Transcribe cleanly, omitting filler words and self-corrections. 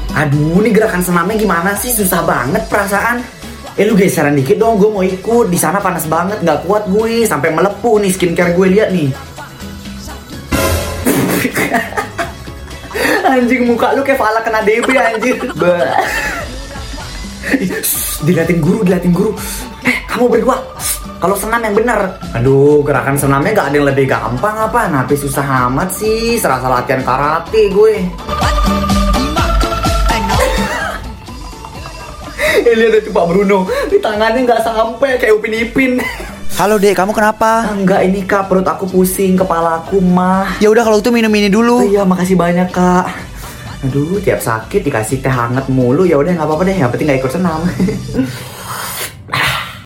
Aduh, ini gerakan senamnya gimana sih? Susah banget perasaan. Lu geseran dikit dong, gue mau ikut. Di sana panas banget, nggak kuat gue. Sampai melepuh nih skincare gue, lihat nih. Anjing, muka lu kayak Fala kena DB anjir. Diliatin guru. Kamu berdua, kalau senam yang bener. Aduh, gerakan senamnya gak ada yang lebih gampang apa? Napi susah amat sih, serasa latihan karate gue. Lihat itu Pak Bruno, di tangannya nggak sampai kayak Upin Ipin. Halo Dek, kamu kenapa? Enggak, ini Kak, perut aku pusing, kepalaku mah. Ya udah kalau itu minum ini dulu. Iya, makasih banyak Kak. Aduh, tiap sakit dikasih teh hangat mulu. Ya udah nggak apa-apa deh, yang penting nggak ikut senam.